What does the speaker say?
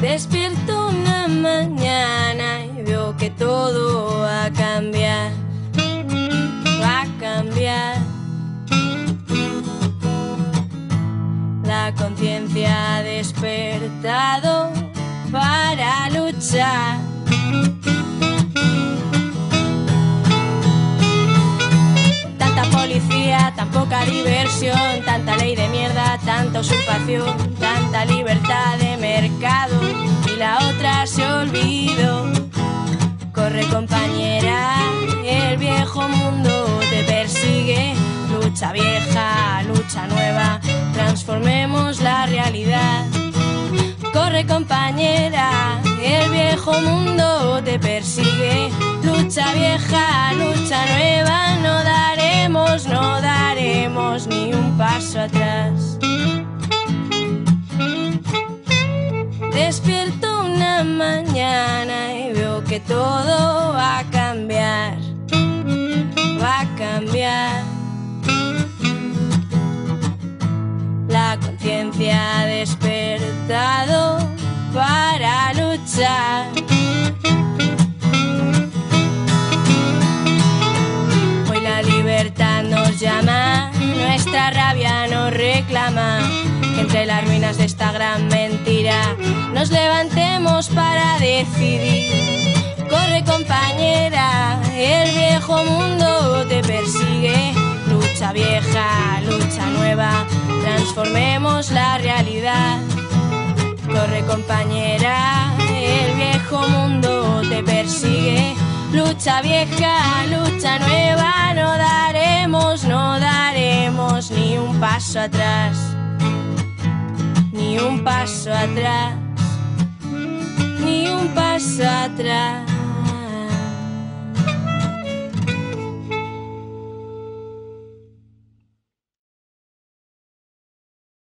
Despierto una mañana y veo que todo va a cambiar. Va a cambiar. La conciencia ha despertado para luchar. Tanta policía, tan poca diversión, tanta ley de mierda, tanta usurpación, tanta libertad de mercado y la otra se olvidó. Corre, compañera, el viejo mundo te persigue. Lucha vieja, lucha nueva, transformemos la realidad. Corre, compañera, el viejo mundo te persigue. Lucha vieja, lucha nueva, no daremos ni un paso atrás. Despierto una mañana y veo que todo va a cambiar. Va a cambiar. La conciencia ha despertado para luchar. Hoy la libertad nos llama, nuestra rabia nos reclama. Que entre las ruinas de esta gran mentira nos levantemos para decidir. Corre, compañera, el viejo mundo te persigue. Lucha vieja, lucha nueva, transformemos la realidad. Corre, compañera, el viejo mundo te persigue. Lucha vieja, lucha nueva, no daremos ni un paso atrás. Ni un paso atrás, ni un paso atrás.